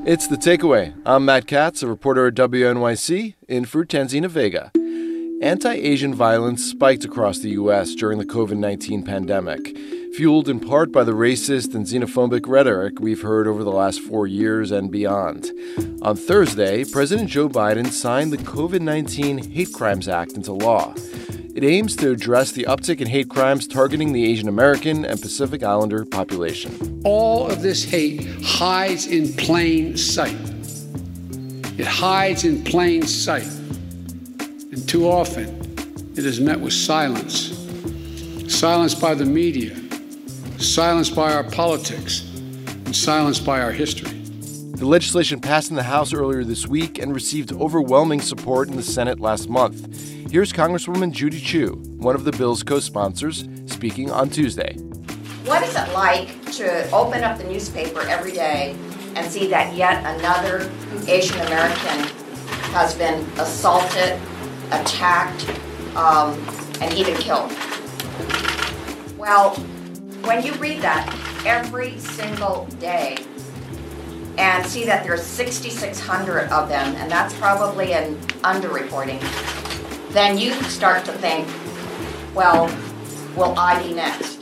It's The Takeaway. I'm Matt Katz, a reporter at WNYC, in for Tanzina Vega. Anti-Asian violence spiked across the U.S. during the COVID-19 pandemic, fueled in part by the racist and xenophobic rhetoric we've heard over the last 4 years and beyond. On Thursday, President Joe Biden signed the COVID-19 Hate Crimes Act into law. It aims to address the uptick in hate crimes targeting the Asian American and Pacific Islander population. All of this hate hides in plain sight. It hides in plain sight. And too often, it is met with silence. Silence by the media, silence by our politics, and silence by our history. The legislation passed in the House earlier this week and received overwhelming support in the Senate last month. Here's Congresswoman Judy Chu, one of the bill's co-sponsors, speaking on Tuesday. What is it like to open up the newspaper every day and see that yet another Asian American has been assaulted, attacked, and even killed? Well, when you read that every single day and see that there's 6,600 of them, and that's probably an underreporting, then you start to think, well, will I be next?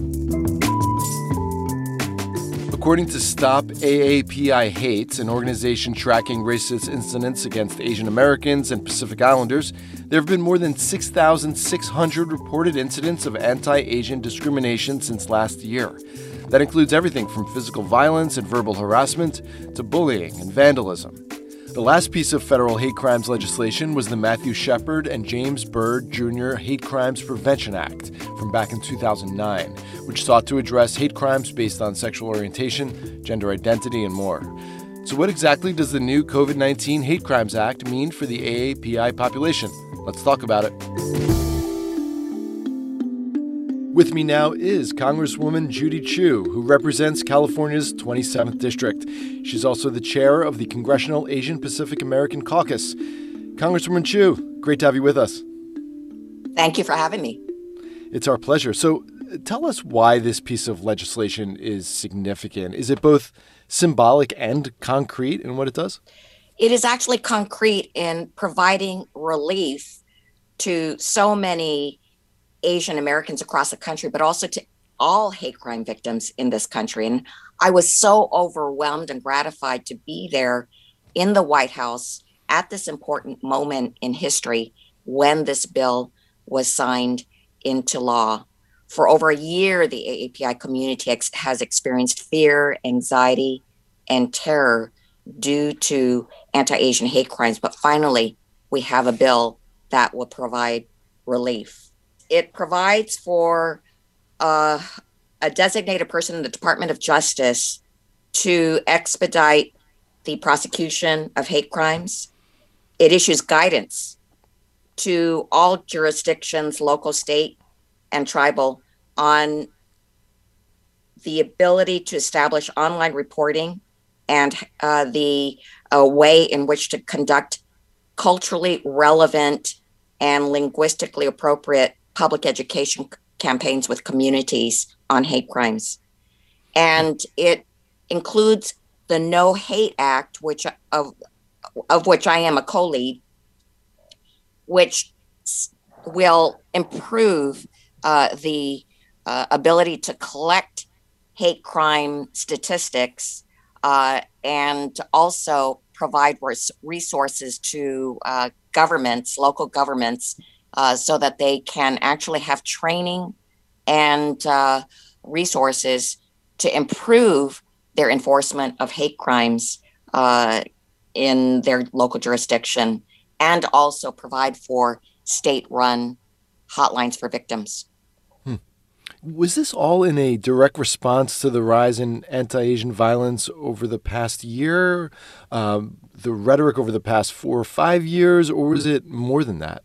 According to Stop AAPI Hate, an organization tracking racist incidents against Asian Americans and Pacific Islanders, there have been more than 6,600 reported incidents of anti-Asian discrimination since last year. That includes everything from physical violence and verbal harassment to bullying and vandalism. The last piece of federal hate crimes legislation was the Matthew Shepard and James Byrd Jr. Hate Crimes Prevention Act from back in 2009, which sought to address hate crimes based on sexual orientation, gender identity, and more. So what exactly does the new COVID-19 Hate Crimes Act mean for the AAPI population? Let's talk about it. With me now is Congresswoman Judy Chu, who represents California's 27th District. She's also the chair of the Congressional Asian Pacific American Caucus. Congresswoman Chu, great to have you with us. Thank you for having me. It's our pleasure. So tell us why this piece of legislation is significant. Is it both symbolic and concrete in what it does? It is actually concrete in providing relief to so many Asian Americans across the country, but also to all hate crime victims in this country. And I was so overwhelmed and gratified to be there in the White House at this important moment in history when this bill was signed into law. For over a year, the AAPI community has experienced fear, anxiety, and terror due to anti-Asian hate crimes. But finally, we have a bill that will provide relief. It provides for a designated person in the Department of Justice to expedite the prosecution of hate crimes. It issues guidance to all jurisdictions, local, state, and tribal, on the ability to establish online reporting and the way in which to conduct culturally relevant and linguistically appropriate public education campaigns with communities on hate crimes. And it includes the No Hate Act, which of which I am a co-lead, which will improve the ability to collect hate crime statistics and also provide resources to governments, local governments, so that they can actually have training and resources to improve their enforcement of hate crimes in their local jurisdiction, and also provide for state-run hotlines for victims. Was this all in a direct response to the rise in anti-Asian violence over the past year, the rhetoric over the past 4 or 5 years, or was it more than that?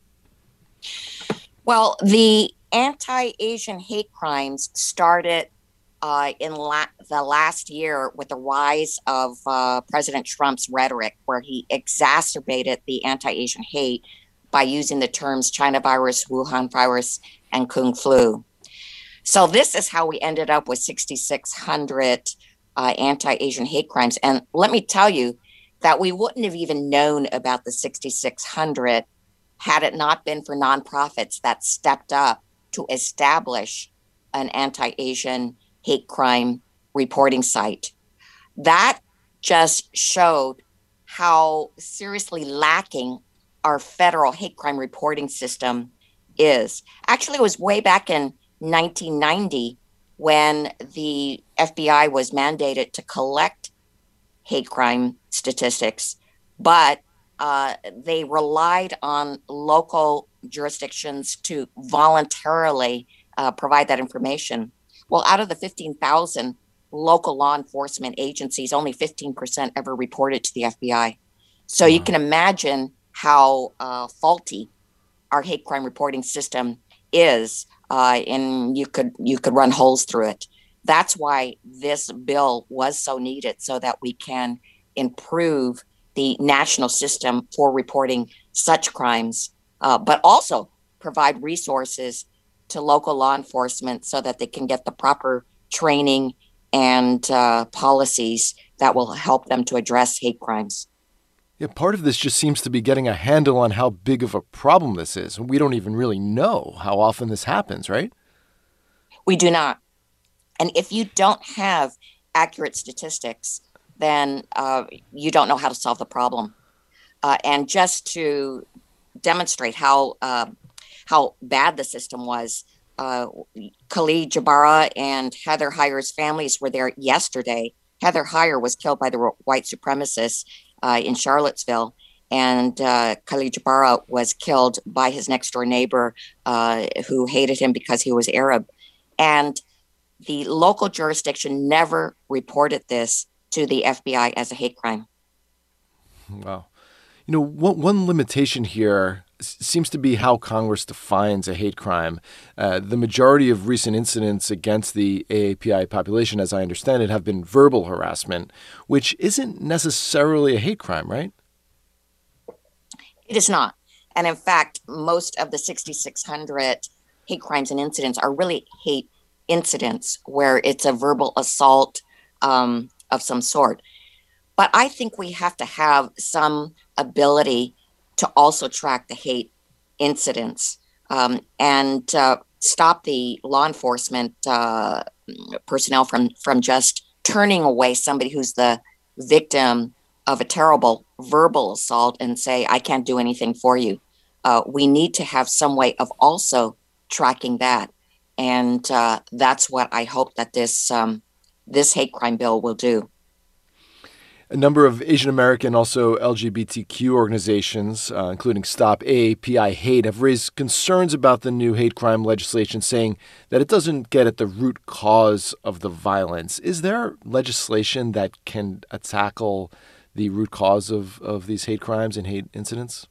Well, the anti-Asian hate crimes started in the last year with the rise of President Trump's rhetoric, where he exacerbated the anti-Asian hate by using the terms China virus, Wuhan virus, and Kung flu. So this is how we ended up with 6,600 anti-Asian hate crimes. And let me tell you that we wouldn't have even known about the 6,600 had it not been for nonprofits that stepped up to establish an anti-Asian hate crime reporting site. That just showed how seriously lacking our federal hate crime reporting system is. Actually, it was way back in 1990 when the FBI was mandated to collect hate crime statistics, but they relied on local jurisdictions to voluntarily provide that information. Well, out of the 15,000 local law enforcement agencies, only 15% ever reported to the FBI. So you can imagine how faulty our hate crime reporting system is, and you could run holes through it. That's why this bill was so needed, so that we can improve the national system for reporting such crimes, but also provide resources to local law enforcement so that they can get the proper training and policies that will help them to address hate crimes. Yeah, part of this just seems to be getting a handle on how big of a problem this is. We don't even really know how often this happens, right? We do not. And if you don't have accurate statistics, then you don't know how to solve the problem. And just to demonstrate how bad the system was, Khalid Jabara and Heather Heyer's families were there yesterday. Heather Heyer was killed by the white supremacists in Charlottesville, and Khalid Jabara was killed by his next door neighbor who hated him because he was Arab. And the local jurisdiction never reported this to the FBI as a hate crime. Wow. You know, one limitation here seems to be how Congress defines a hate crime. The majority of recent incidents against the AAPI population, as I understand it, have been verbal harassment, which isn't necessarily a hate crime, right? It is not. And in fact, most of the 6,600 hate crimes and incidents are really hate incidents where it's a verbal assault of some sort. But I think we have to have some ability to also track the hate incidents and stop the law enforcement personnel from just turning away somebody who's the victim of a terrible verbal assault and say, I can't do anything for you. We need to have some way of also tracking that. And that's what I hope that this hate crime bill will do. A number of Asian American, also LGBTQ organizations, including Stop AAPI Hate, have raised concerns about the new hate crime legislation, saying that it doesn't get at the root cause of the violence. Is there legislation that can tackle the root cause of these hate crimes and hate incidents?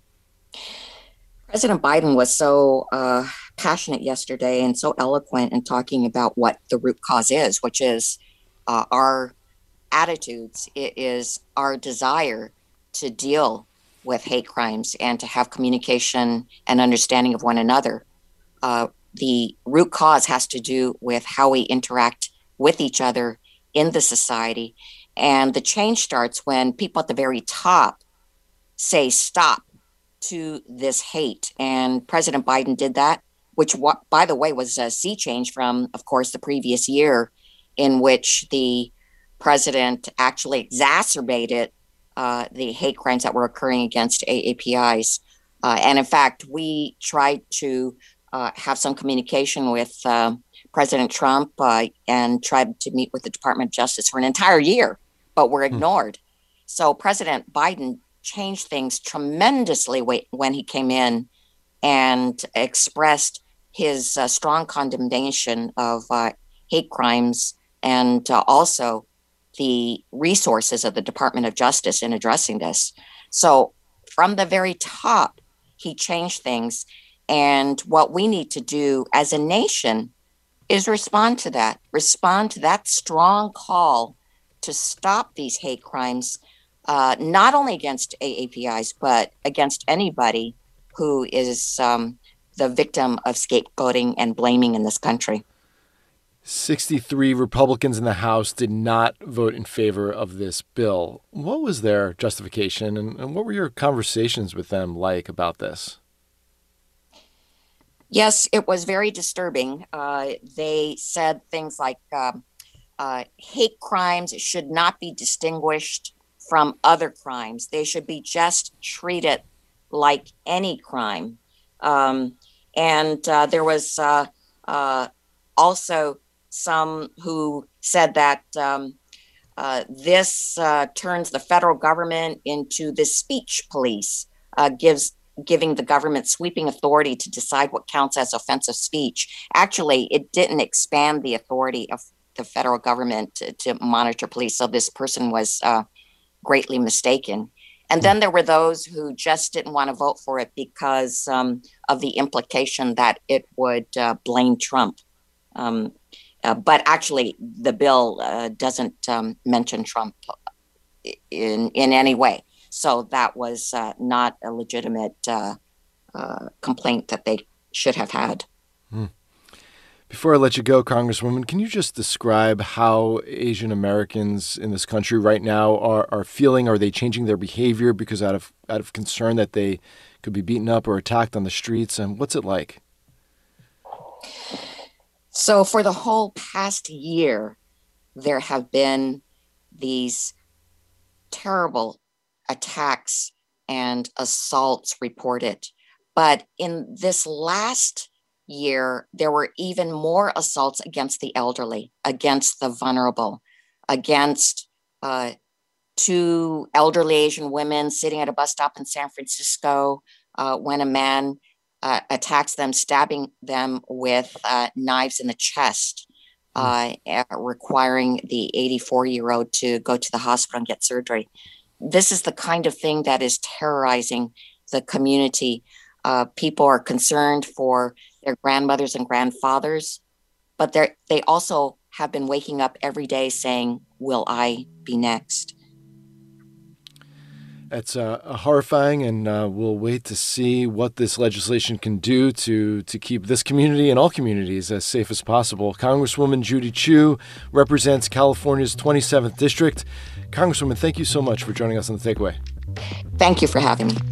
President Biden was so passionate yesterday and so eloquent in talking about what the root cause is, which is our attitudes. It is our desire to deal with hate crimes and to have communication and understanding of one another. The root cause has to do with how we interact with each other in the society. And the change starts when people at the very top say stop to this hate. And President Biden did that, which, by the way, was a sea change from, of course, the previous year, in which the president actually exacerbated the hate crimes that were occurring against AAPIs. And in fact, we tried to have some communication with President Trump and tried to meet with the Department of Justice for an entire year, but were ignored. So President Biden changed things tremendously when he came in and expressed his strong condemnation of hate crimes and also the resources of the Department of Justice in addressing this. So from the very top, he changed things. And what we need to do as a nation is respond to that strong call to stop these hate crimes, not only against AAPIs, but against anybody who is the victim of scapegoating and blaming in this country. 63 Republicans in the House did not vote in favor of this bill. What was their justification, and what were your conversations with them like about this? Yes, it was very disturbing. They said things like hate crimes should not be distinguished from other crimes. They should be just treated like any crime. And there was also some who said that this turns the federal government into the speech police, giving the government sweeping authority to decide what counts as offensive speech. Actually, it didn't expand the authority of the federal government to monitor police. So this person was greatly mistaken. And then there were those who just didn't want to vote for it because of the implication that it would blame Trump. But actually, the bill doesn't mention Trump in any way. So that was not a legitimate complaint that they should have had. Before I let you go, Congresswoman, can you just describe how Asian Americans in this country right now are feeling? Are they changing their behavior because out of concern that they could be beaten up or attacked on the streets? And what's it like? So for the whole past year, there have been these terrible attacks and assaults reported. But in this last year, there were even more assaults against the elderly, against the vulnerable, against two elderly Asian women sitting at a bus stop in San Francisco when a man attacks them, stabbing them with knives in the chest, requiring the 84-year-old to go to the hospital and get surgery. This is the kind of thing that is terrorizing the community. People are concerned for their grandmothers and grandfathers, but they also have been waking up every day saying, will I be next? That's horrifying, and we'll wait to see what this legislation can do to keep this community and all communities as safe as possible. Congresswoman Judy Chu represents California's 27th District. Congresswoman, thank you so much for joining us on The Takeaway. Thank you for having me.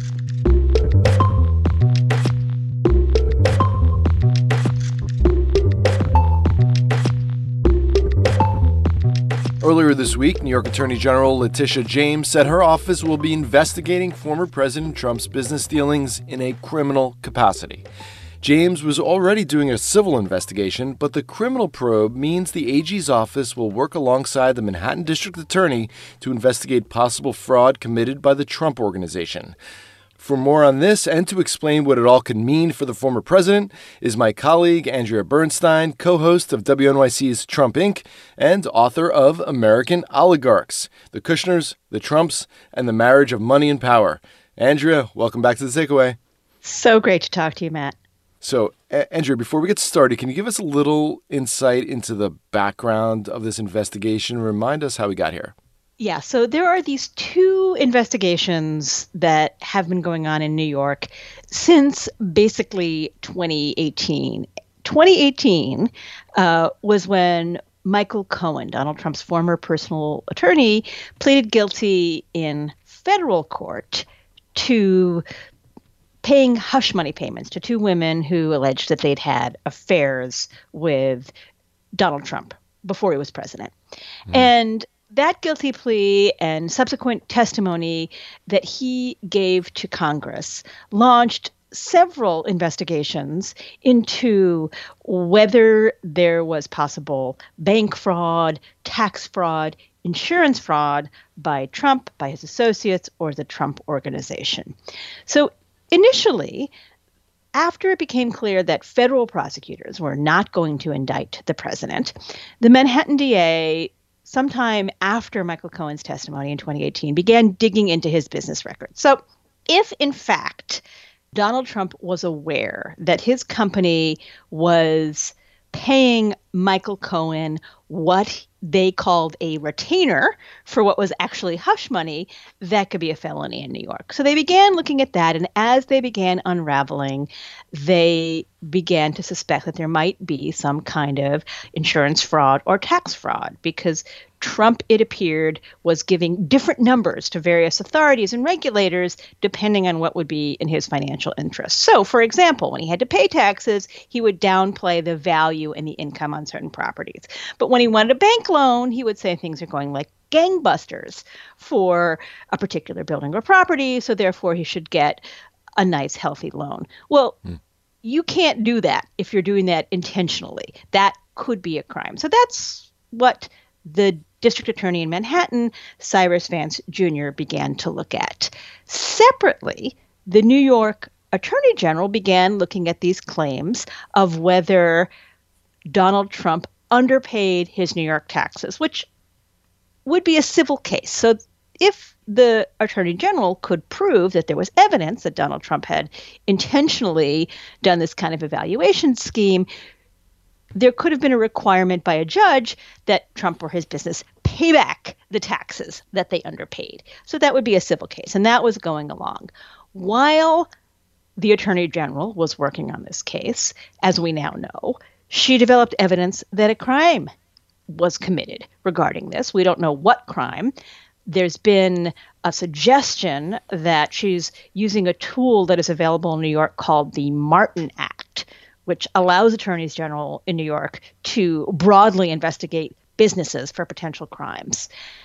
Earlier this week, New York Attorney General Letitia James said her office will be investigating former President Trump's business dealings in a criminal capacity. James was already doing a civil investigation, but the criminal probe means the AG's office will work alongside the Manhattan District Attorney to investigate possible fraud committed by the Trump Organization. For more on this and to explain what it all could mean for the former president is my colleague Andrea Bernstein, co-host of WNYC's Trump Inc. and author of American Oligarchs, The Kushners, the Trumps, and the Marriage of Money and Power. Andrea, welcome back to The Takeaway. So great to talk to you, Matt. So, Andrea, before we get started, can you give us a little insight into the background of this investigation? Remind us how we got here. Yeah, so there are these two investigations that have been going on in New York since basically 2018. 2018 was when Michael Cohen, Donald Trump's former personal attorney, pleaded guilty in federal court to paying hush money payments to two women who alleged that they'd had affairs with Donald Trump before he was president. And that guilty plea and subsequent testimony that he gave to Congress launched several investigations into whether there was possible bank fraud, tax fraud, insurance fraud by Trump, by his associates, or the Trump Organization. So initially, after it became clear that federal prosecutors were not going to indict the president, the Manhattan DA, sometime after Michael Cohen's testimony in 2018, began digging into his business records. So if, in fact, Donald Trump was aware that his company was paying Michael Cohen what they called a retainer for what was actually hush money, that could be a felony in New York. So they began looking at that, and as they began unraveling, they began to suspect that there might be some kind of insurance fraud or tax fraud, because Trump, it appeared, was giving different numbers to various authorities and regulators depending on what would be in his financial interests. So, for example, when he had to pay taxes, he would downplay the value and the income on certain properties. But when he wanted a bank loan, he would say things are going like gangbusters for a particular building or property, so therefore he should get a nice, healthy loan. Well, you can't do that if you're doing that intentionally. That could be a crime. So that's what the district attorney in Manhattan, Cyrus Vance Jr., began to look at. Separately, the New York Attorney General began looking at these claims of whether Donald Trump underpaid his New York taxes, which would be a civil case. So if the Attorney General could prove that there was evidence that Donald Trump had intentionally done this kind of evaluation scheme, there could have been a requirement by a judge that Trump or his business pay back the taxes that they underpaid. So that would be a civil case, and that was going along. While the Attorney General was working on this case, as we now know, she developed evidence that a crime was committed regarding this. We don't know what crime. There's been a suggestion that she's using a tool that is available in New York called the Martin Act, which allows attorneys general in New York to broadly investigate businesses for potential crimes.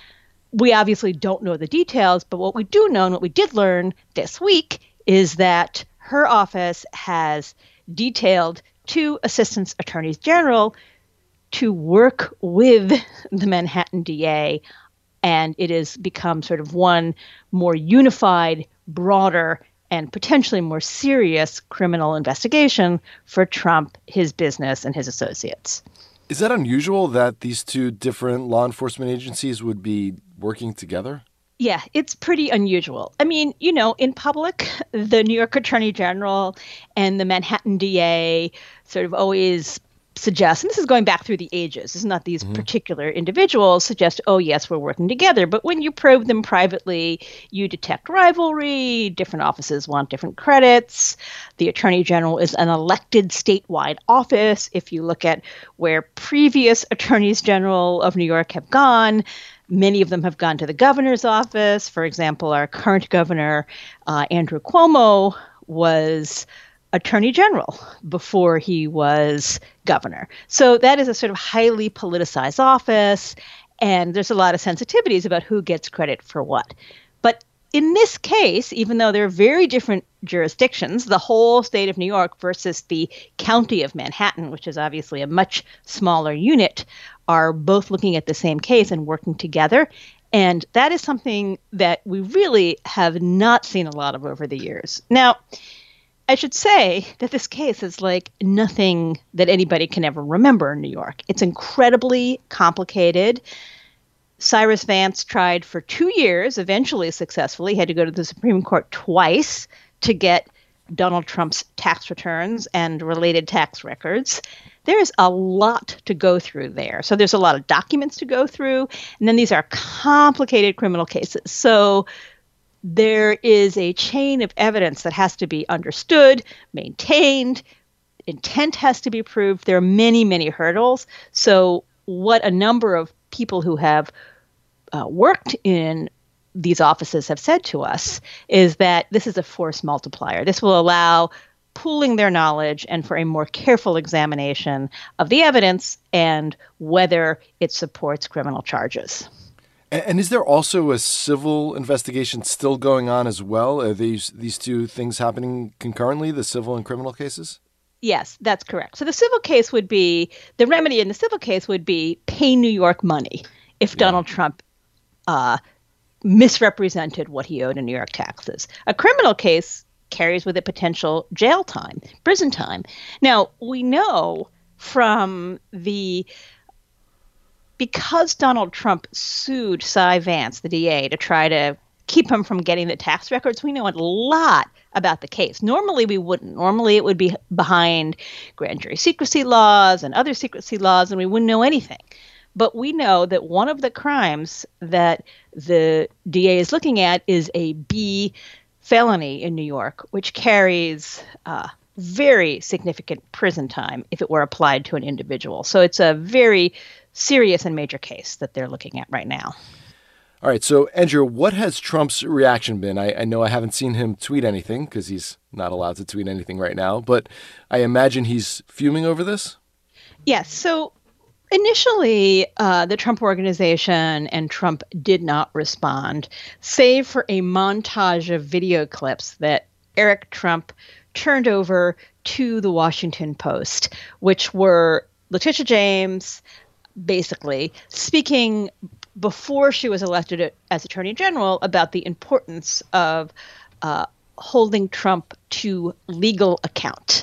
We obviously don't know the details, but what we do know and what we did learn this week is that her office has detailed 2 assistant attorneys general to work with the Manhattan DA, and it has become sort of one more unified, broader, and potentially more serious criminal investigation for Trump, his business, and his associates. Is that unusual that these 2 different law enforcement agencies would be working together? Yeah, it's pretty unusual. I mean, you know, in public, the New York Attorney General and the Manhattan DA sort of always suggest, and this is going back through the ages, it's not these particular individuals suggest, oh, yes, we're working together. But when you probe them privately, you detect rivalry. Different offices want different credits. The Attorney General is an elected statewide office. If you look at where previous attorneys general of New York have gone, many of them have gone to the governor's office. For example, our current governor, Andrew Cuomo, was attorney general before he was governor. So that is a sort of highly politicized office, and there's a lot of sensitivities about who gets credit for what. But in this case, even though they're very different jurisdictions, the whole state of New York versus the county of Manhattan, which is obviously a much smaller unit, are both looking at the same case and working together. And that is something that we really have not seen a lot of over the years. Now, I should say that this case is like nothing that anybody can ever remember in New York. It's incredibly complicated. Cyrus Vance tried for 2 years, eventually successfully, had to go to the Supreme Court twice to get Donald Trump's tax returns and related tax records. There's a lot to go through there. So there's a lot of documents to go through. And then these are complicated criminal cases. So there is a chain of evidence that has to be understood, maintained, intent has to be proved. There are many, many hurdles. So what a number of people who have worked in these offices have said to us is that this is a force multiplier. This will allow pooling their knowledge and for a more careful examination of the evidence and whether it supports criminal charges. And is there also a civil investigation still going on as well? Are these 2 things happening concurrently, the civil and criminal cases? Yes, that's correct. So the civil case would be, the remedy in the civil case would be pay New York money if Donald Trump misrepresented what he owed in New York taxes. A criminal case carries with it potential jail time, prison time. Now, we know from because Donald Trump sued Cy Vance, the DA, to try to keep him from getting the tax records. We know a lot about the case. Normally, we wouldn't. Normally, it would be behind grand jury secrecy laws and other secrecy laws, and we wouldn't know anything. But we know that one of the crimes that the DA is looking at is a B felony in New York, which carries very significant prison time if it were applied to an individual. So it's a very serious and major case that they're looking at right now. All right. So, Andrew, what has Trump's reaction been? I know I haven't seen him tweet anything because he's not allowed to tweet anything right now, but I imagine he's fuming over this. Yes. So initially, the Trump Organization and Trump did not respond, save for a montage of video clips that Eric Trump turned over to the Washington Post, which were Letitia James basically speaking before she was elected as Attorney General about the importance of holding Trump to legal account.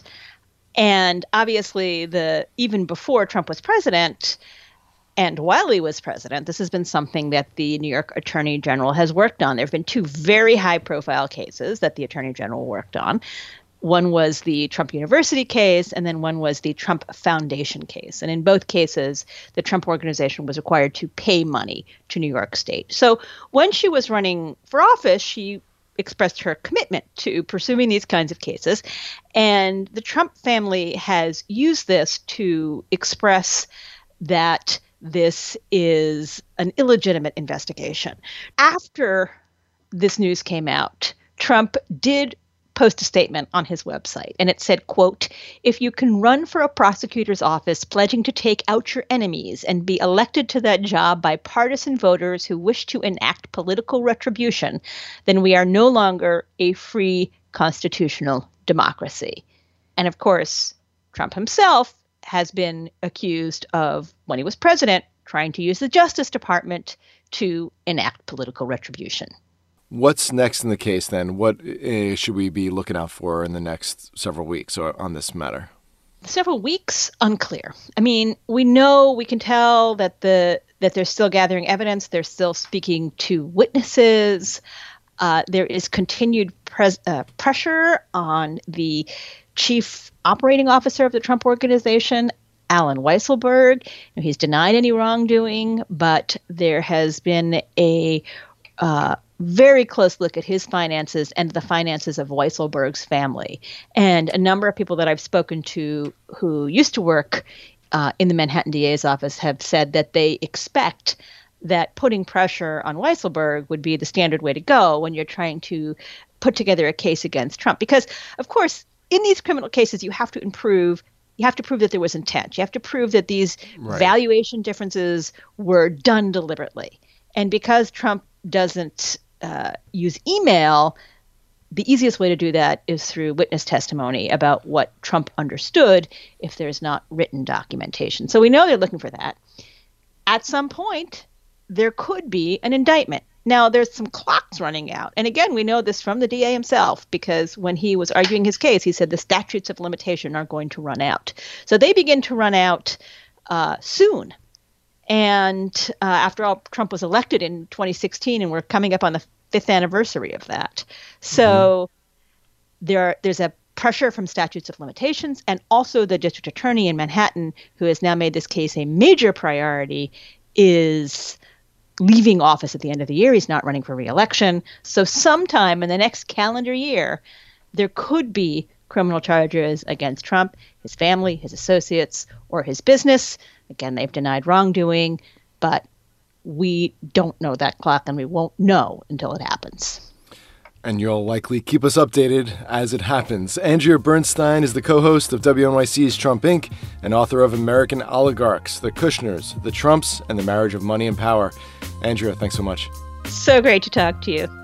And obviously, even before Trump was president and while he was president, this has been something that the New York Attorney General has worked on. There have been two very high-profile cases that the Attorney General worked on. One was the Trump University case, and then one was the Trump Foundation case. And in both cases, the Trump Organization was required to pay money to New York State. So when she was running for office, she expressed her commitment to pursuing these kinds of cases. And the Trump family has used this to express that this is an illegitimate investigation. After this news came out, Trump did post a statement on his website, and it said, quote, "If you can run for a prosecutor's office pledging to take out your enemies and be elected to that job by partisan voters who wish to enact political retribution, then we are no longer a free constitutional democracy." And of course, Trump himself has been accused of, when he was president, trying to use the Justice Department to enact political retribution. What's next in the case, then? What should we be looking out for in the next several weeks on this matter? Several weeks? Unclear. I mean, we can tell that they're still gathering evidence. They're still speaking to witnesses. There is continued pressure on the chief operating officer of the Trump Organization, Allen Weisselberg. He's denied any wrongdoing, but there has been a very close look at his finances and the finances of Weisselberg's family. And a number of people that I've spoken to who used to work in the Manhattan DA's office have said that they expect that putting pressure on Weisselberg would be the standard way to go when you're trying to put together a case against Trump. Because, of course, in these criminal cases, you have to prove that there was intent. You have to prove that these valuation differences were done deliberately. And because Trump doesn't use email, the easiest way to do that is through witness testimony about what Trump understood if there's not written documentation. So we know they're looking for that. At some point, there could be an indictment. Now, there's some clocks running out. And again, we know this from the DA himself, because when he was arguing his case, he said the statutes of limitation are going to run out. So they begin to run out soon. And after all, Trump was elected in 2016, and we're coming up on the 5th anniversary of that. So there's a pressure from statutes of limitations, and also the district attorney in Manhattan, who has now made this case a major priority, is leaving office at the end of the year. He's not running for re-election. So sometime in the next calendar year, there could be criminal charges against Trump, his family, his associates, or his business. Again, they've denied wrongdoing, but we don't know that clock, and we won't know until it happens. And you'll likely keep us updated as it happens. Andrea Bernstein is the co-host of WNYC's Trump Inc. and author of American Oligarchs, The Kushners, The Trumps, and the Marriage of Money and Power. Andrea, thanks so much. So great to talk to you.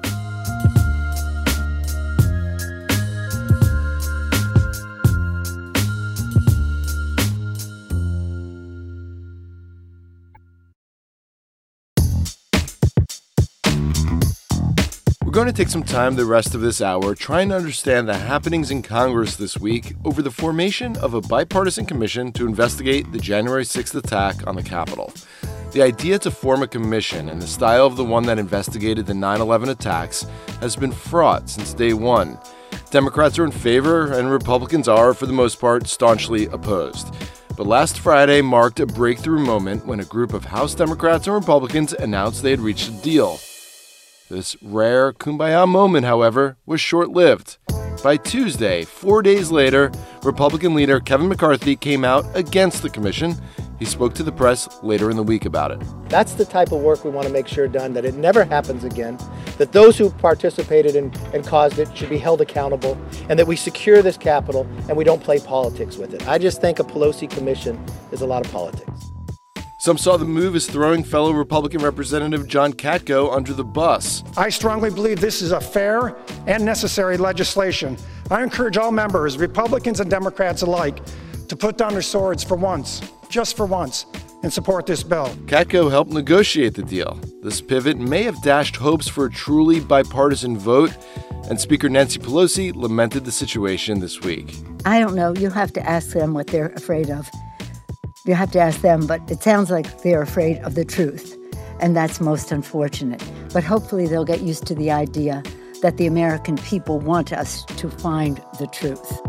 We're going to take some time the rest of this hour trying to understand the happenings in Congress this week over the formation of a bipartisan commission to investigate the January 6th attack on the Capitol. The idea to form a commission in the style of the one that investigated the 9/11 attacks has been fraught since day one. Democrats are in favor, and Republicans are, for the most part, staunchly opposed. But last Friday marked a breakthrough moment when a group of House Democrats and Republicans announced they had reached a deal. This rare kumbaya moment, however, was short-lived. By Tuesday, 4 days later, Republican leader Kevin McCarthy came out against the commission. He spoke to the press later in the week about it. That's the type of work we want to make sure done, that it never happens again, that those who participated and caused it should be held accountable, and that we secure this Capitol and we don't play politics with it. I just think a Pelosi commission is a lot of politics. Some saw the move as throwing fellow Republican Representative John Katko under the bus. I strongly believe this is a fair and necessary legislation. I encourage all members, Republicans and Democrats alike, to put down their swords for once, just for once, and support this bill. Katko helped negotiate the deal. This pivot may have dashed hopes for a truly bipartisan vote, and Speaker Nancy Pelosi lamented the situation this week. I don't know. You'll have to ask them what they're afraid of. You have to ask them, but it sounds like they're afraid of the truth, and that's most unfortunate. But hopefully they'll get used to the idea that the American people want us to find the truth.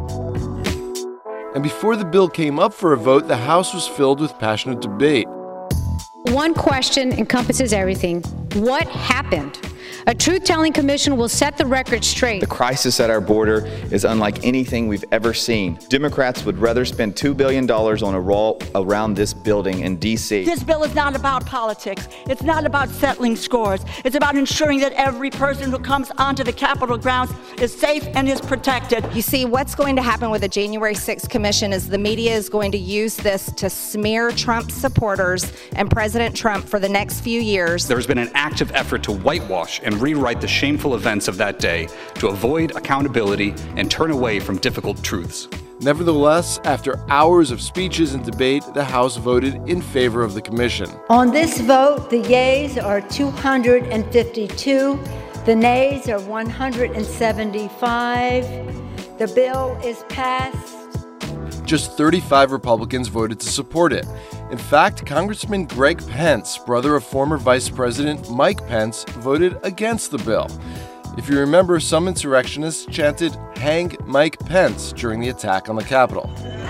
And before the bill came up for a vote, the House was filled with passionate debate. One question encompasses everything. What happened? A truth-telling commission will set the record straight. The crisis at our border is unlike anything we've ever seen. Democrats would rather spend $2 billion on a wall around this building in D.C. This bill is not about politics. It's not about settling scores. It's about ensuring that every person who comes onto the Capitol grounds is safe and is protected. You see, what's going to happen with the January 6th commission is the media is going to use this to smear Trump supporters and President Trump for the next few years. There's been an active effort to whitewash and rewrite the shameful events of that day to avoid accountability and turn away from difficult truths. Nevertheless, after hours of speeches and debate, the House voted in favor of the commission. On this vote, the yeas are 252, the nays are 175. The bill is passed. Just 35 Republicans voted to support it. In fact, Congressman Greg Pence, brother of former Vice President Mike Pence, voted against the bill. If you remember, some insurrectionists chanted, "Hang Mike Pence," during the attack on the Capitol.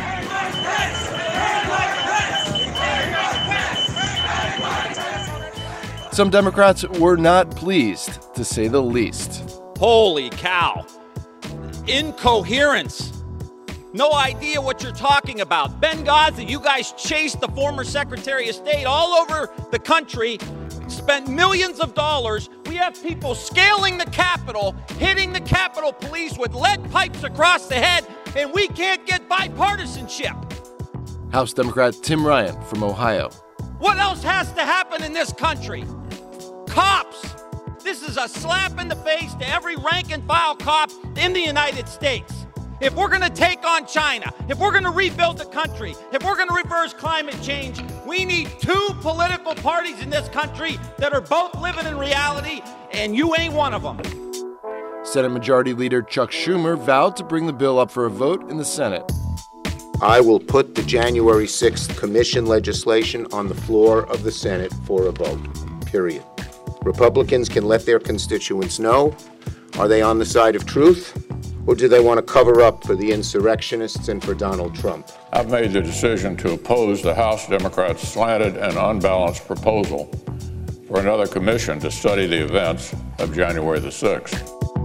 Some Democrats were not pleased, to say the least. Holy cow. Incoherence. No idea what you're talking about. Benghazi, you guys chased the former Secretary of State all over the country, spent millions of dollars. We have people scaling the Capitol, hitting the Capitol Police with lead pipes across the head, and we can't get bipartisanship. House Democrat Tim Ryan from Ohio. What else has to happen in this country? Cops. This is a slap in the face to every rank and file cop in the United States. If we're going to take on China, if we're going to rebuild the country, if we're going to reverse climate change, we need two political parties in this country that are both living in reality, and you ain't one of them. Senate Majority Leader Chuck Schumer vowed to bring the bill up for a vote in the Senate. I will put the January 6th commission legislation on the floor of the Senate for a vote, period. Republicans can let their constituents know. Are they on the side of truth? Or do they want to cover up for the insurrectionists and for Donald Trump? I've made the decision to oppose the House Democrats' slanted and unbalanced proposal for another commission to study the events of January the 6th.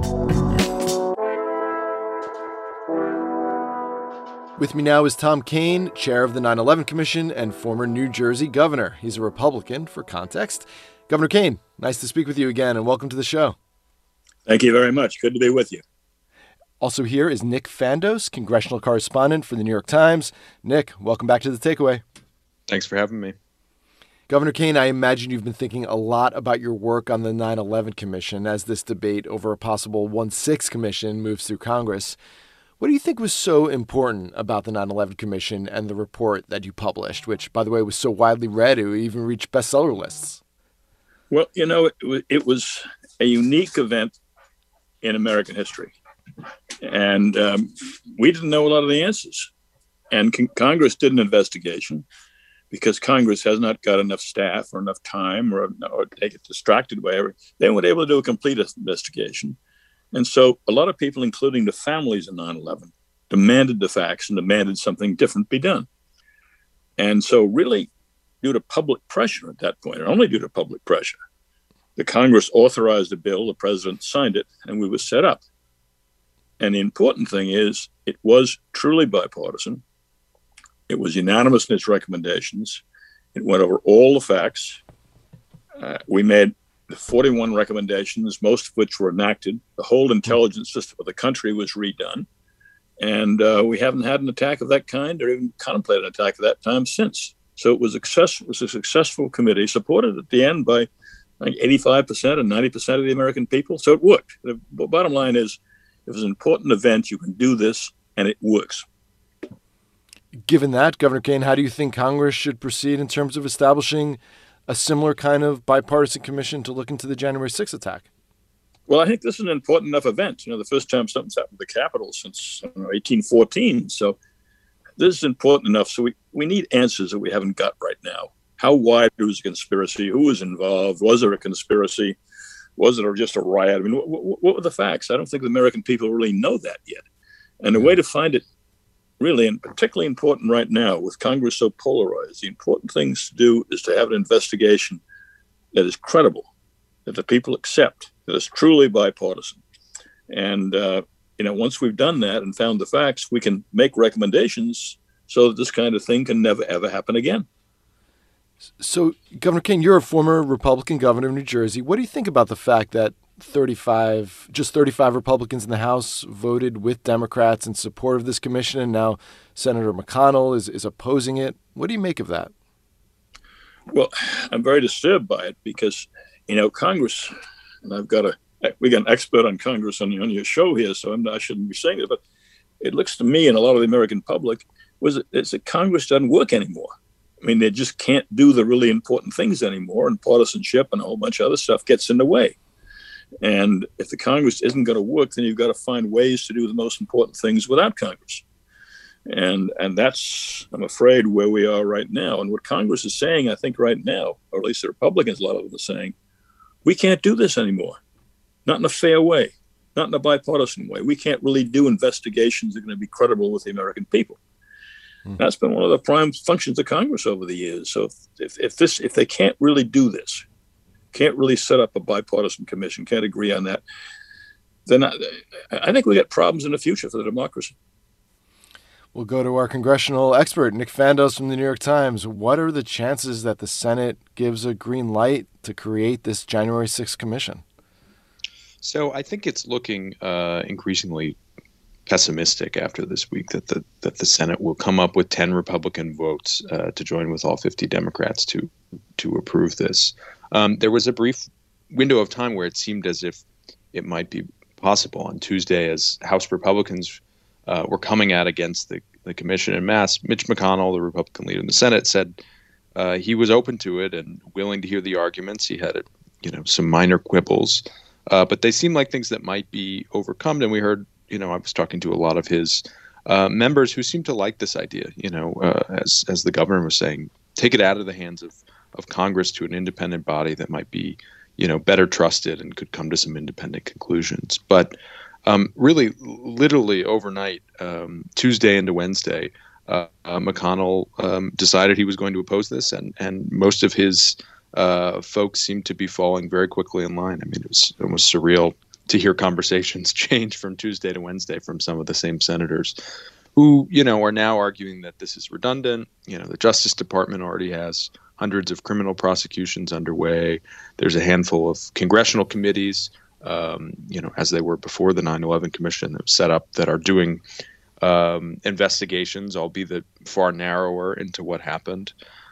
With me now is Tom Kean, chair of the 9/11 Commission and former New Jersey governor. He's a Republican, for context. Governor Kean, nice to speak with you again, and welcome to the show. Thank you very much. Good to be with you. Also here is Nick Fandos, congressional correspondent for the New York Times. Nick, welcome back to The Takeaway. Thanks for having me. Governor Kean, I imagine you've been thinking a lot about your work on the 9/11 Commission as this debate over a possible 1/6 commission moves through Congress. What do you think was so important about the 9/11 Commission and the report that you published, which, by the way, was so widely read it even reached bestseller lists? Well, you know, it was a unique event in American history. And we didn't know a lot of the answers. And Congress did an investigation because Congress has not got enough staff or enough time, or they get distracted by everything. They weren't able to do a complete investigation. And so a lot of people, including the families of 9/11, demanded the facts and demanded something different be done. And so really, due to public pressure at that point, and only due to public pressure, the Congress authorized a bill, the president signed it, and we were set up. And the important thing is it was truly bipartisan. It was unanimous in its recommendations. It went over all the facts. We made the 41 recommendations, most of which were enacted. The whole intelligence system of the country was redone. And we haven't had an attack of that kind or even contemplated an attack of that time since. So it was a successful committee, supported at the end by, I think, 85% and 90% of the American people. So it worked. The bottom line is, if it's an important event, you can do this, and it works. Given that, Governor Kane, how do you think Congress should proceed in terms of establishing a similar kind of bipartisan commission to look into the January 6th attack? Well, I think this is an important enough event. The first time something's happened to the Capitol since 1814. So this is important enough. So we need answers that we haven't got right now. How wide was the conspiracy? Who was involved? Was there a conspiracy? Was it just a riot? I mean, what were the facts? I don't think the American people really know that yet. And the way to find it really, and particularly important right now with Congress so polarized, the important things to do is to have an investigation that is credible, that the people accept, that is truly bipartisan. And, once we've done that and found the facts, we can make recommendations so that this kind of thing can never, ever happen again. So, Governor Kane, you're a former Republican governor of New Jersey. What do you think about the fact that 35 Republicans in the House voted with Democrats in support of this commission, and now Senator McConnell is opposing it? What do you make of that? Well, I'm very disturbed by it because, Congress, and we got an expert on Congress on your show here, so I shouldn't be saying it, but it looks to me and a lot of the American public is that Congress doesn't work anymore. I mean, they just can't do the really important things anymore, and partisanship and a whole bunch of other stuff gets in the way. And if the Congress isn't going to work, then you've got to find ways to do the most important things without Congress. And that's, I'm afraid, where we are right now. And what Congress is saying, I think right now, or at least the Republicans, a lot of them are saying, we can't do this anymore. Not in a fair way, not in a bipartisan way. We can't really do investigations that are going to be credible with the American people. That's been one of the prime functions of Congress over the years. So if they can't really do this, can't really set up a bipartisan commission, can't agree on that, then I think we got problems in the future for the democracy. We'll go to our congressional expert, Nick Fandos from the New York Times. What are the chances that the Senate gives a green light to create this January 6th commission? So I think it's looking increasingly pessimistic after this week that the Senate will come up with 10 Republican votes to join with all 50 Democrats to approve this. There was a brief window of time where it seemed as if it might be possible on Tuesday, as House Republicans were coming out against the commission en masse. Mitch McConnell, the Republican leader in the Senate, said he was open to it and willing to hear the arguments. He had some minor quibbles, but they seemed like things that might be overcome. And we heard, I was talking to a lot of his members who seemed to like this idea, as the governor was saying, take it out of the hands of Congress to an independent body that might be, better trusted and could come to some independent conclusions. But really, literally overnight, Tuesday into Wednesday, McConnell decided he was going to oppose this, and most of his folks seemed to be falling very quickly in line. I mean, it was almost surreal to hear conversations change from Tuesday to Wednesday from some of the same senators who, are now arguing that this is redundant. The Justice Department already has hundreds of criminal prosecutions underway. There's a handful of congressional committees, as they were before the 9/11 Commission that was set up, that are doing investigations, albeit far narrower, into what happened.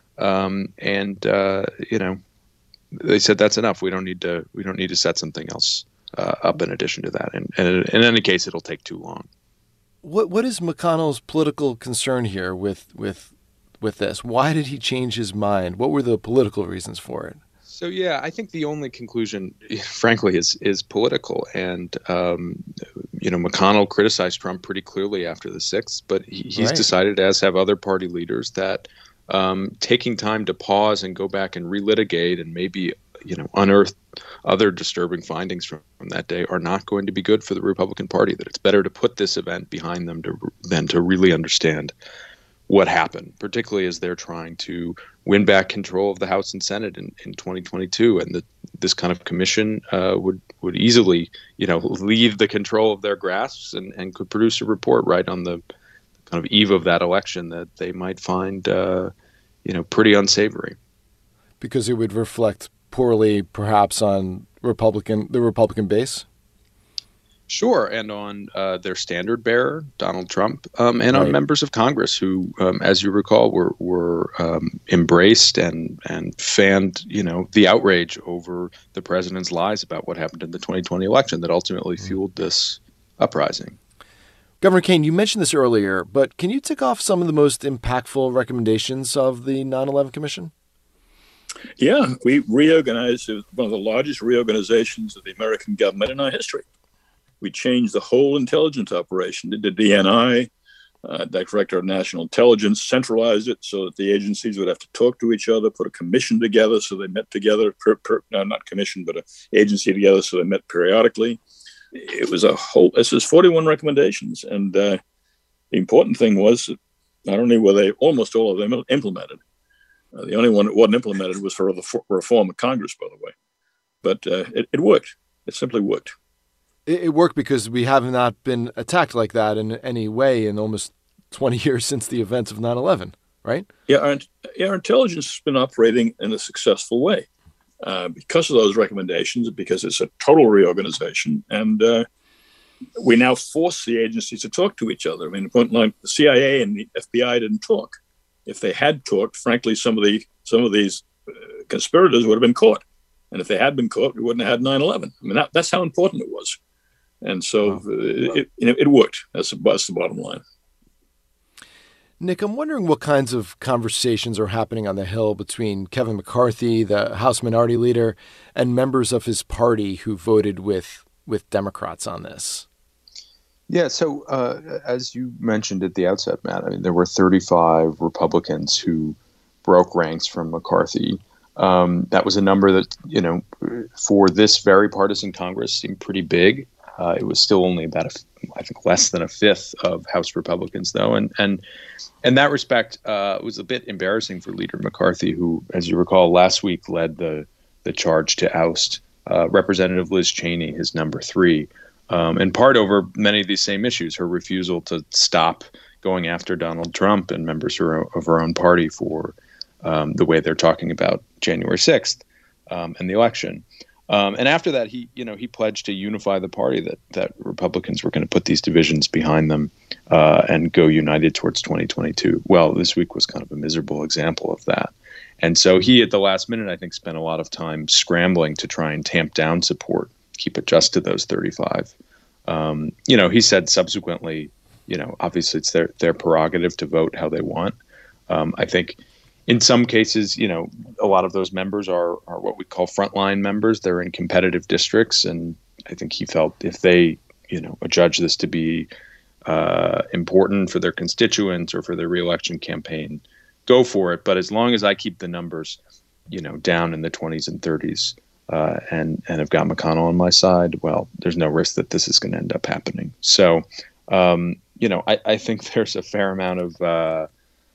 They said that's enough. We don't need to set something else up in addition to that. And in any case, it'll take too long. What is McConnell's political concern here with this? Why did he change his mind? What were the political reasons for it? So, yeah, I think the only conclusion, frankly, is political. And, McConnell criticized Trump pretty clearly after the 6th, but he's decided, as have other party leaders, that taking time to pause and go back and relitigate and maybe, unearth other disturbing findings from that day are not going to be good for the Republican Party, that it's better to put this event behind them than to really understand what happened, particularly as they're trying to win back control of the House and Senate in 2022. And this kind of commission would easily, leave the control of their grasps and could produce a report right on the kind of eve of that election that they might find, pretty unsavory. Because it would reflect poorly, perhaps, on the Republican base? Sure, and on their standard bearer, Donald Trump, and on members of Congress who, as you recall, were embraced and fanned, the outrage over the president's lies about what happened in the 2020 election that ultimately fueled this uprising. Governor Kaine, you mentioned this earlier, but can you tick off some of the most impactful recommendations of the 9/11 Commission? Yeah, we reorganized one of the largest reorganizations of the American government in our history. We changed the whole intelligence operation. The DNI, Director of National Intelligence, centralized it so that the agencies would have to talk to each other, put a commission together so they met together, not commission, but an agency together so they met periodically. It was this is 41 recommendations. And the important thing was that not only were almost all of them implemented, the only one that wasn't implemented was for the reform of Congress, by the way. But it worked. It simply worked. It worked because we have not been attacked like that in any way in almost 20 years since the events of 9/11, right? Yeah, our intelligence has been operating in a successful way because of those recommendations, because it's a total reorganization. And we now force the agencies to talk to each other. I mean, the CIA and the FBI didn't talk. If they had talked, frankly, some of these conspirators would have been caught. And if they had been caught, we wouldn't have had 9/11. I mean, that's how important it was. And so it worked. That's the bottom line. Nick, I'm wondering what kinds of conversations are happening on the Hill between Kevin McCarthy, the House Minority Leader, and members of his party who voted with Democrats on this. Yeah, so as you mentioned at the outset, Matt, I mean, there were 35 Republicans who broke ranks from McCarthy. That was a number that, for this very partisan Congress seemed pretty big. It was still only about, I think, less than a fifth of House Republicans, though. And in that respect, it was a bit embarrassing for Leader McCarthy, who, as you recall, last week led the charge to oust Representative Liz Cheney, his number 3, in part over many of these same issues, her refusal to stop going after Donald Trump and members of her own party for the way they're talking about January 6th and the election. And after that, he pledged to unify the party, that Republicans were going to put these divisions behind them and go united towards 2022. Well, this week was kind of a miserable example of that. And so he, at the last minute, I think, spent a lot of time scrambling to try and tamp down support, keep it just to those 35. He said subsequently, obviously it's their prerogative to vote how they want. I think in some cases, a lot of those members are what we call frontline members. They're in competitive districts. And I think he felt if they, judge this to be important for their constituents or for their reelection campaign, go for it. But as long as I keep the numbers, down in the 20s and 30s and have got McConnell on my side, well, there's no risk that this is going to end up happening. So, I think there's a fair amount of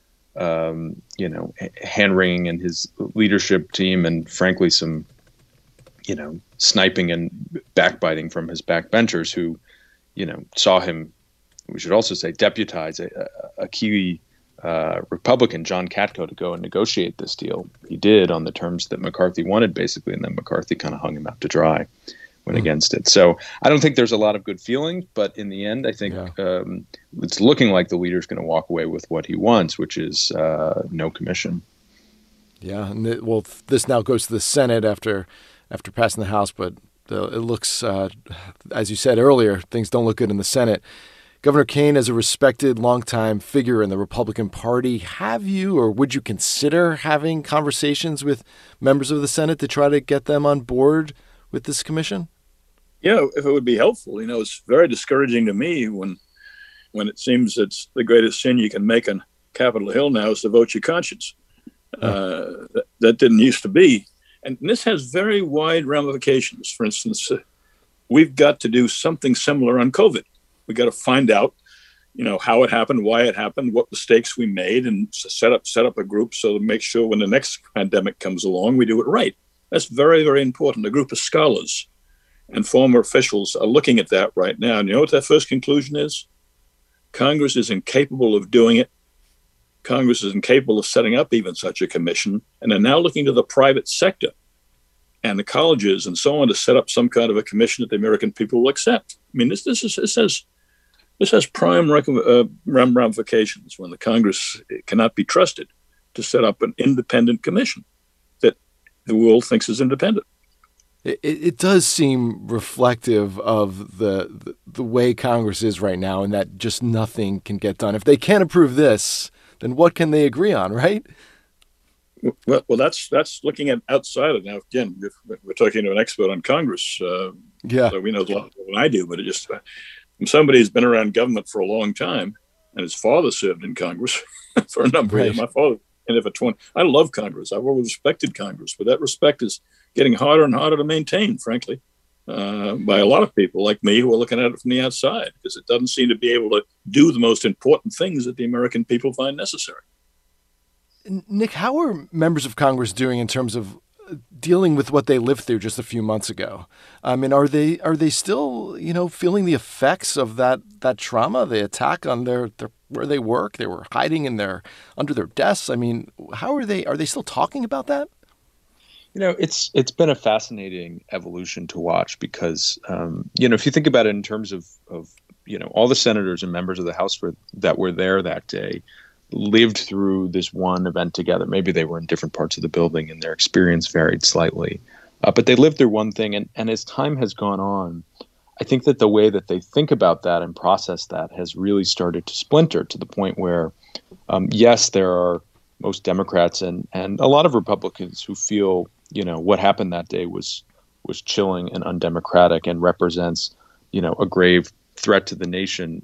hand-wringing in his leadership team, and frankly, some, sniping and backbiting from his backbenchers who, saw him, we should also say, deputize a key Republican, John Katko, to go and negotiate this deal. He did on the terms that McCarthy wanted, basically, and then McCarthy kind of hung him out to dry, went against it. So I don't think there's a lot of good feeling, but in the end, I think it's looking like the leader's going to walk away with what he wants, which is no commission. Yeah, and this now goes to the Senate after passing the House, but it looks, as you said earlier, things don't look good in the Senate. Governor Kaine, as a respected longtime figure in the Republican Party, have you or would you consider having conversations with members of the Senate to try to get them on board with this commission? Yeah, if it would be helpful. It's very discouraging to me when it seems it's the greatest sin you can make an Capitol Hill now is to vote your conscience. That didn't used to be. And this has very wide ramifications. For instance, we've got to do something similar on COVID. We got to find out, how it happened, why it happened, what mistakes we made, and set up a group so to make sure when the next pandemic comes along, we do it right. That's very, very important. A group of scholars and former officials are looking at that right now. And you know what their first conclusion is? Congress is incapable of doing it. Congress is incapable of setting up even such a commission, and they're now looking to the private sector and the colleges and so on to set up some kind of a commission that the American people will accept. I mean, this has prime ramifications when the Congress cannot be trusted to set up an independent commission that the world thinks is independent. It does seem reflective of the way Congress is right now, and that just nothing can get done. If they can't approve this, then what can they agree on, right? Well, that's looking at outside of now. Again, we're talking to an expert on Congress. So we know a lot more than I do, but it just somebody who's been around government for a long time, and his father served in Congress for a number of years. My father in it for 20. I love Congress. I've always respected Congress, but that respect is getting harder and harder to maintain, frankly, by a lot of people like me who are looking at it from the outside, because it doesn't seem to be able to do the most important things that the American people find necessary. Nick, how are members of Congress doing in terms of dealing with what they lived through just a few months ago? I mean, are they still, feeling the effects of that trauma, the attack on their where they work? They were hiding under their desks. I mean, how are they still talking about that? It's been a fascinating evolution to watch because, if you think about it in terms of all the senators and members of the House that were there that day lived through this one event together. Maybe they were in different parts of the building and their experience varied slightly, but they lived through one thing. And as time has gone on, I think that the way that they think about that and process that has really started to splinter to the point where, yes, there are most Democrats and a lot of Republicans who feel, what happened that day was chilling and undemocratic and represents, a grave threat to the nation,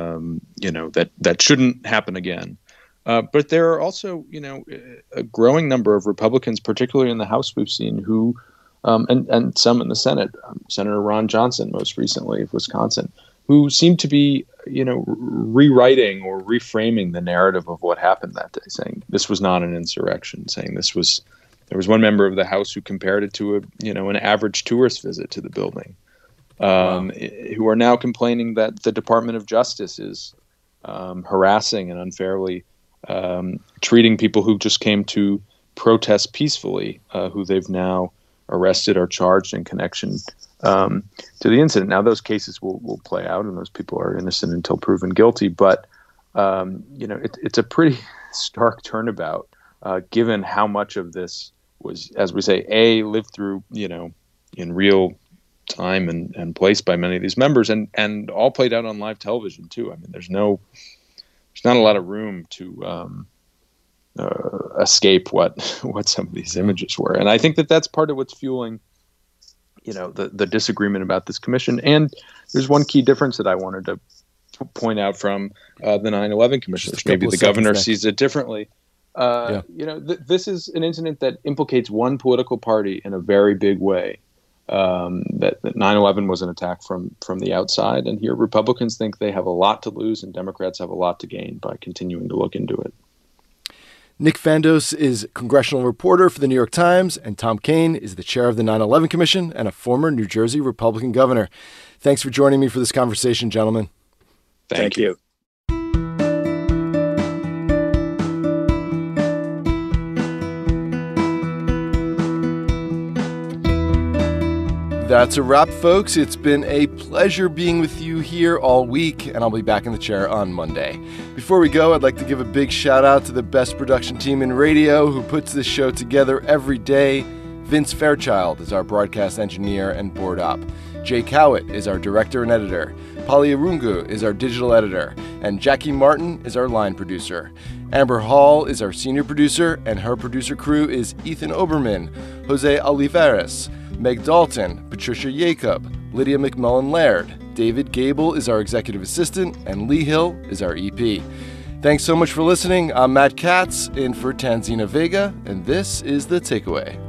that shouldn't happen again. But there are also, a growing number of Republicans, particularly in the House, we've seen who, and some in the Senate, Senator Ron Johnson, most recently of Wisconsin, who seem to be, rewriting or reframing the narrative of what happened that day, saying this was not an insurrection, saying there was one member of the House who compared it to an average tourist visit to the building, who are now complaining that the Department of Justice is harassing and unfairly treating people who just came to protest peacefully, who they've now arrested or charged in connection to the incident. Now, those cases will play out, and those people are innocent until proven guilty. But it's a pretty stark turnabout, given how much of this was, as we say, lived through, in real time and place by many of these members, and all played out on live television too. I mean, there's not a lot of room to escape what some of these images were. And I think that that's part of what's fueling, the disagreement about this commission. And there's one key difference that I wanted to point out from the 9/11 commission, which maybe the governor sees it differently. This is an incident that implicates one political party in a very big way. That 9/11 was an attack from the outside, and here Republicans think they have a lot to lose and Democrats have a lot to gain by continuing to look into it. Nick Fandos is congressional reporter for the New York Times, and Tom Kean is the chair of the 9/11 Commission and a former New Jersey Republican governor. Thanks for joining me for this conversation, gentlemen. Thank you. That's a wrap, folks. It's been a pleasure being with you here all week, and I'll be back in the chair on Monday. Before we go, I'd like to give a big shout out to the best production team in radio who puts this show together every day. Vince Fairchild is our broadcast engineer and board op. Jay Cowett is our director and editor. Polly Arungu is our digital editor. And Jackie Martin is our line producer. Amber Hall is our senior producer, and her producer crew is Ethan Oberman, Jose Olivares, Meg Dalton, Patricia Jacob, Lydia McMullen-Laird, David Gable is our executive assistant, and Lee Hill is our EP. Thanks so much for listening. I'm Matt Katz in for Tanzina Vega, and this is The Takeaway.